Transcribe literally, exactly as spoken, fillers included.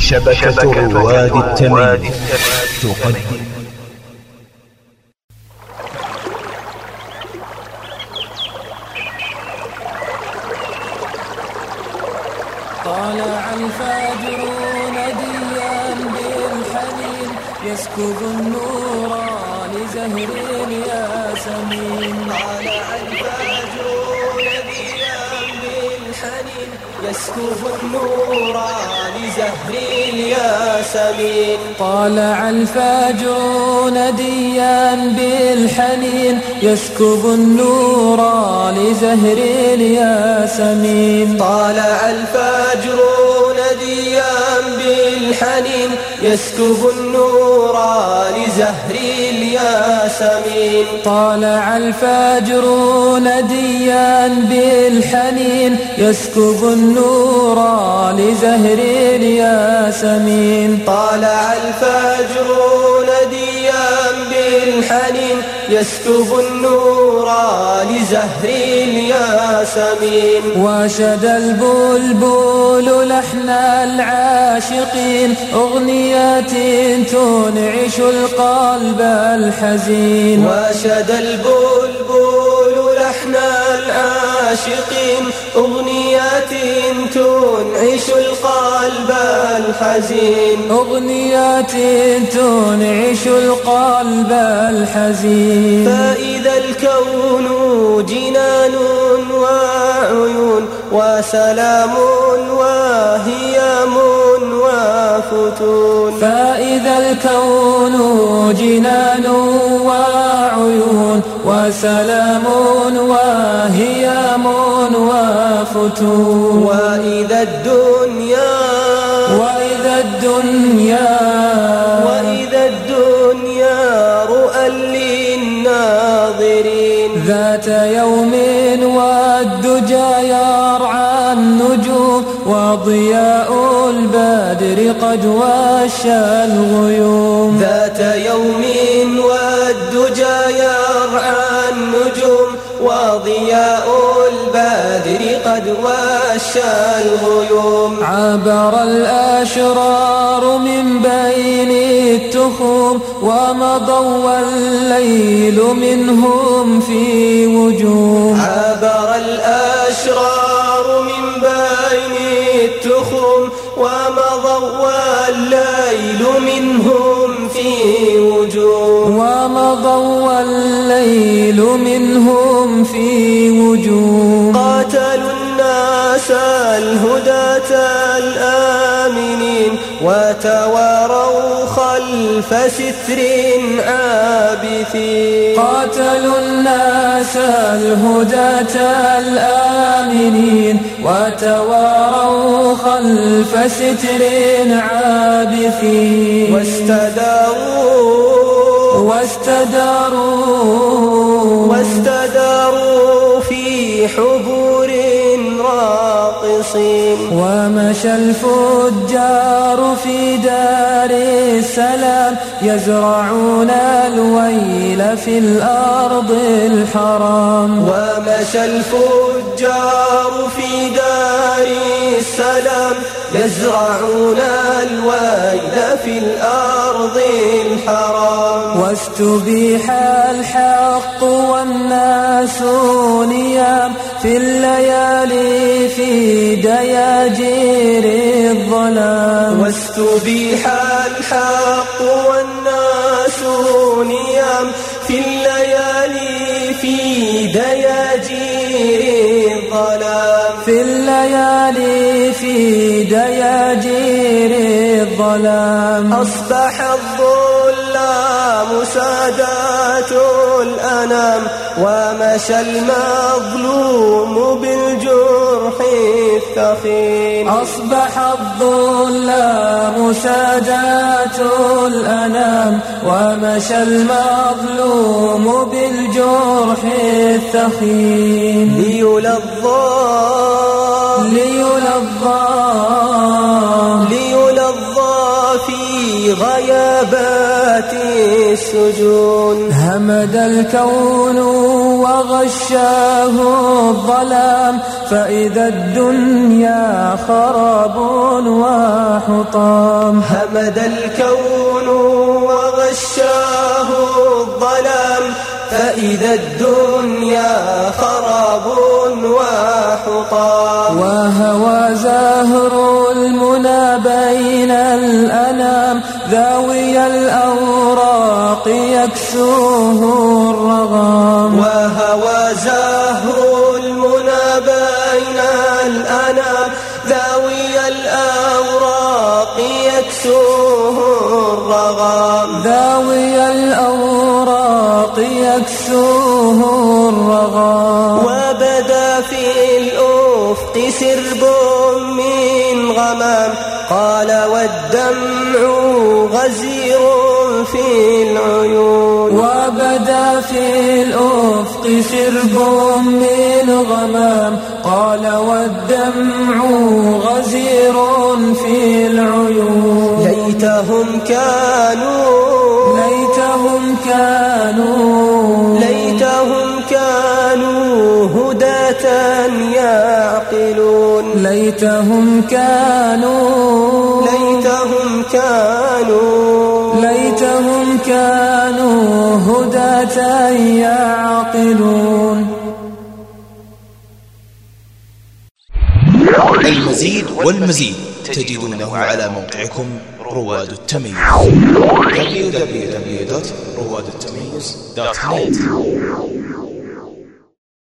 شبكة رواد التميم تقدم. طالع الفجر نديا بالحنين يسكب النور لزهر الياسمين. طالع الفجر نديا بالحنين يسكب النور لزهر الياسمين. طالع الفجر نديا بالحنين يسكب النور لزهر الياسمين. طالع الفجر نديا بالحنين يسكب النور لزهر الياسمين. طالع الفجر نديا بالحنين يسكب النور لزهر الياسمين. طالع الفجر نديا بالحنين يسكب النور لزهر الياسمين. واشد البلبل لحن العاشقين أغنيات تنعش القلب الحزين. واشد البلبل لحن العاشقين أغنيات تنعش القلب الحزين. أغنيات تنعش القلب الحزين. فإذا الكون جنان وعيون وسلام وهيام وفتون. فإذا الكون جنان وعيون وسلام وهيام وفتون. وإذا الدنيا وإذا الدنيا وإذا الدنيا رؤى للناظرين. ذات يوم والدجى يرعى النجوم وضياء البدر قد وشى الغيوم. ذات يوم والدجى يرعى النجوم وضياء البدر قد وشى الغيوم. عبر الأشرار من بين التخوم ومضوا والليل منهم في وجوم. عبر الأشرار من بين التخوم ومضوا والليل منهم في وجوم. ومضوا والليل منهم في وجوم. قاتلوا الناس الهداة الآمنين وتواروا خلف ستر عابثين. قاتلوا الناس الهداة الآمنين وتواروا خلف ستر عابثين. واستداروا واستداروا واستداروا في حبور راقصين. ومشى الفجار في دار السلام يزرعون الويل في الأرض الحرام. ومشى الفجار في دار السلام يزرعون الويل في الأرض الحرام. واستبيح الحق والناس نيام في الليالي في دياجير الظلام. واستبيح الحق والناس نيام في الليالي في دياجير الظلام. في الليالي في دياجير الظلام. أصبح الظلام سادات الأنام ومشى المظلوم بالجرح الثخين. أصبح الظلام سادات الأنام ومشى المظلوم بالجرح الثخين. ليلظى ليلظى ليلظى في غيابات السجون. همد الكون وغشاه الظلام فإذا الدنيا خراب وحطام. همد الكون وغشاه الظلام فإذا الدنيا خراب وحطام. وهوى زهر المنى بين الأنام ذاوي الأوراق يكسوه الرغام. وهوى زهر المنى بين الأنام ذاوي الأوراق يكسوه الرغام. ذاوي الأوراق يكسوه الرغام. وبدا في الأفق سرب من غمام قال والدمع غزير في العيون. وبدا في الأفق سرب من غمام قال والدمع غزير في العيون. ليتهم كانوا ليتهم كانوا ليتهم كانوا هداة يعقلون. ليتهم كانوا ليتهم كانوا ليتهم كانوا هداة يعقلون. المزيد والمزيد تجدونه على موقعكم رواد التميز دبليو دبليو دبليو دوت رواد التميز دوت نت.